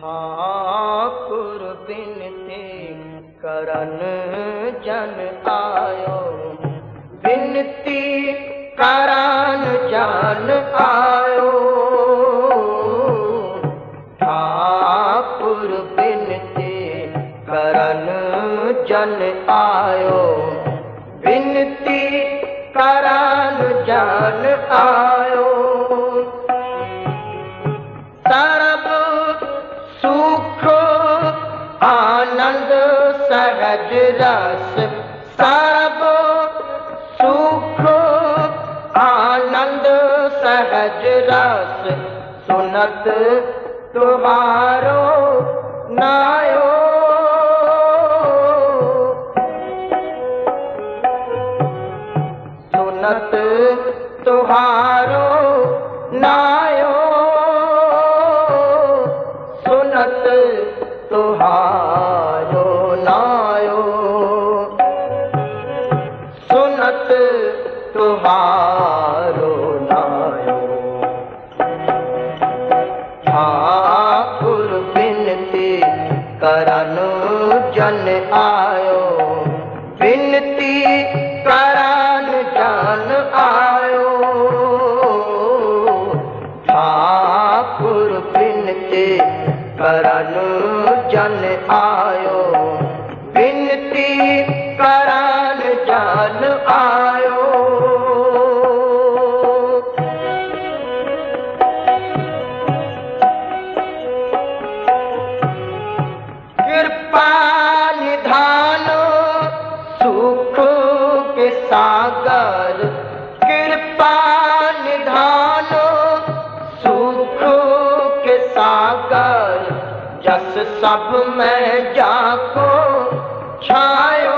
ठाकुर बिनती करन जन आयो, बिनती करन जन आयो। ठाकुर बिनती करन जन आयो, बिनती करन जन आयो। सर्ब सुख आनंद सहज रस, सर्ब सुख आनंद सहज रस, सुनत तुम्हारो नायो। सुनत तुम्हारो नायो, सुनत तुम्हारो नायो, सुनत तुम्हारो नायो। ठाकुर बिनती करन जन आयो, बिनती करन जन आयो। ठाकुर बिनती करन जन आयो, बिनती करन जन आयो। कृपा निधान सुख के सागर, कृपा निधान सुख के सागर, जस सब में जाको छायो।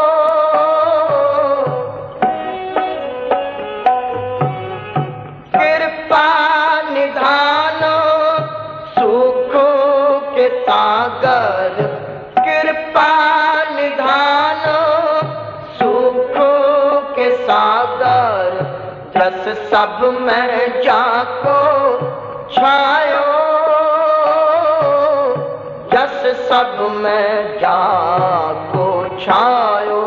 कृपा निधान सुख के सागर, कृपा निधान सुख के सागर, जस सब में जाको छायो। जस सब में जाको छायो,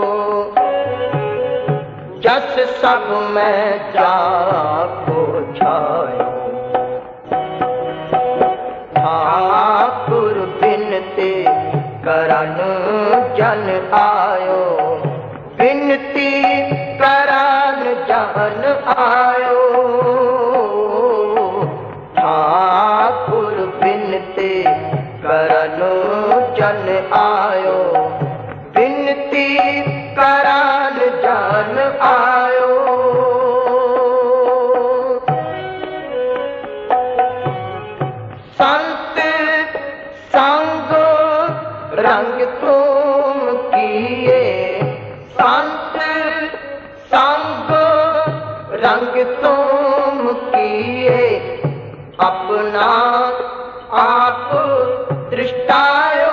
जस सब में जाको छायो। ठाकुर बिनती करन जन आयो, बिनती करन जन आयो। ठाकुर बिनती करन जन आयो, बिनती करन जन आयो। संत संग रंग तुम किए, संत संग रंग तुम किए, अपना आप दृष्टायो।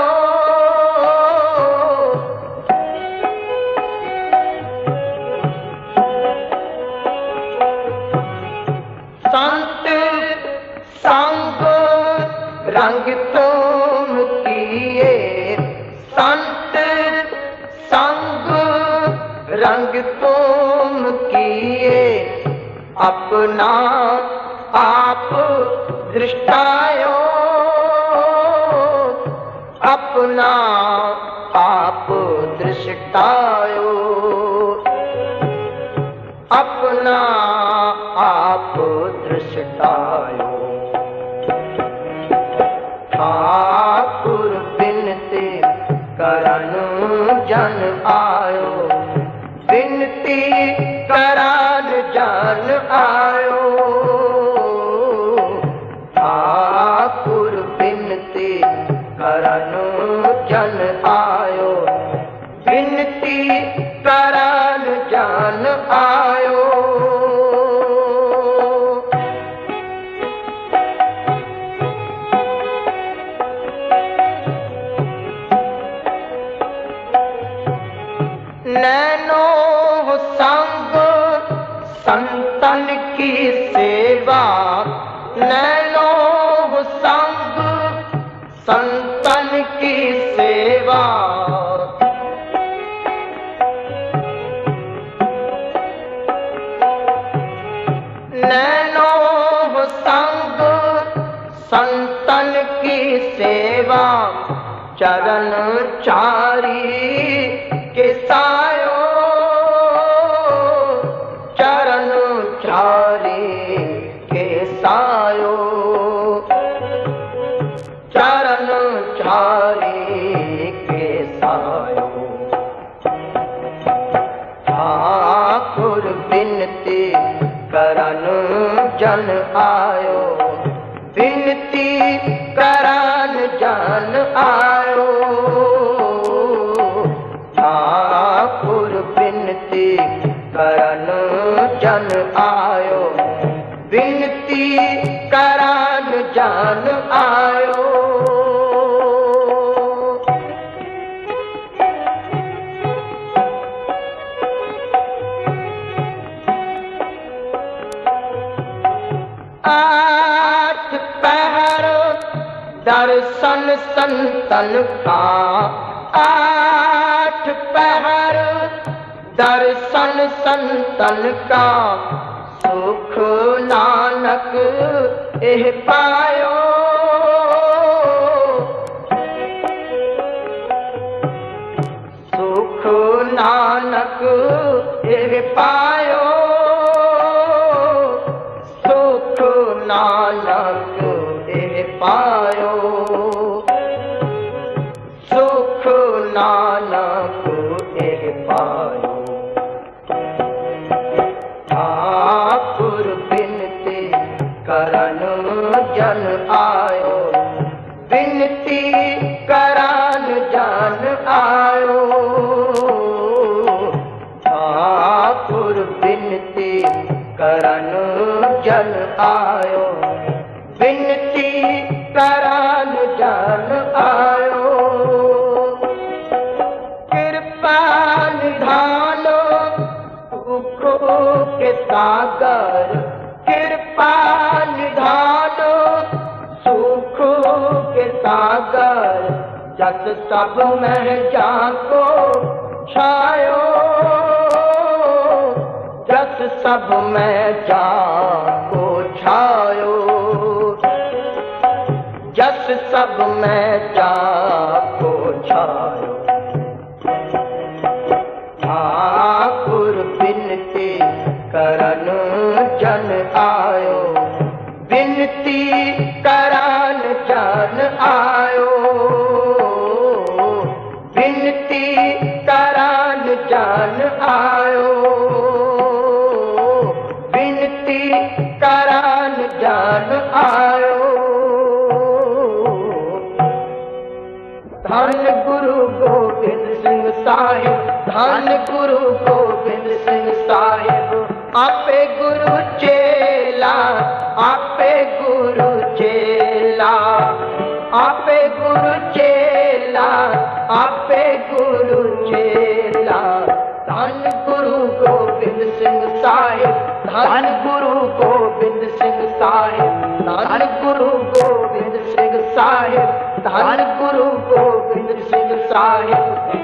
संत संग रंग तुम किए, संत संग रंग तुम किए, अपना आप दृष्टायो। अपना आप दृष्टायो, अपना आप दृष्टायो। ठाकुर बिनती करन जन आयो, बिनती करन जन आयो। ठाकुर बिनती करन जन आयो, बिनती करन जन आयो। नैनो संग संतन की सेवा, नैनो संग संतन की सेवा चरण चारी के सायो, चरण चारी के सायो, चरण चारी के सायो। ठाकुर बिनती करन जन आयो, बिनती करन जन आयो। ठाकुर बिनती करन जन आयो, बिनती करन जन आयो। आठ पहर दर्शन संतन का, आठ पहर दर्शन संतन का, सुख नानक एह पायो। सुख नानक एह पायो, सुख नानक एह पायो, सुख नानक एह पायो। ठाकुर बिनती करन जन आयो, बिनती करन जन आयो। ठाकुर बिनती करन जन आयो, बिनती करन जन आयो। कृपा निधानो सुखों के सागर, कृपा निधानो सुखों के सागर, जस सब में जाको छायो, जस सब में जाको छायो, जस सब में जाको छायो। ठाकुर बिनती करन जन आयो, बिनती करन जन आयो, बिनती करन जन आयो, बिनती करन जन आयो। धन गुरु गोबिंद सिंह साहिब, धन गुरु गोबिंद सिंह साहिब, आपे गुरु चेला, आपे गुरु चेला, आपे गुरु चेला, आपे गुरु चेला। धन गुरु गोबिंद सिंह साहिब, धन गुरु गोबिंद सिंह साहिब, धन गुरु गोबिंद सिंह साहिब, धन गुरु गोबिंद सिंह साहिब।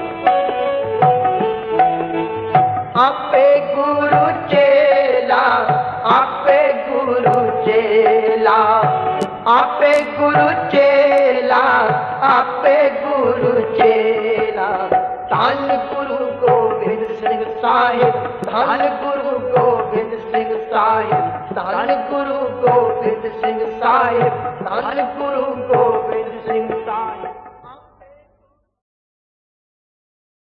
आपे गुरु चेला, आपे गुरु चेला, आपे गुरु चेला, आपे गुरु चेला। धन गुरु गोबिंद सिंह साहिब, धन गुरु गोबिंद सिंह साहिब, धन गुरु गोबिंद सिंह साहिब, धन गुरु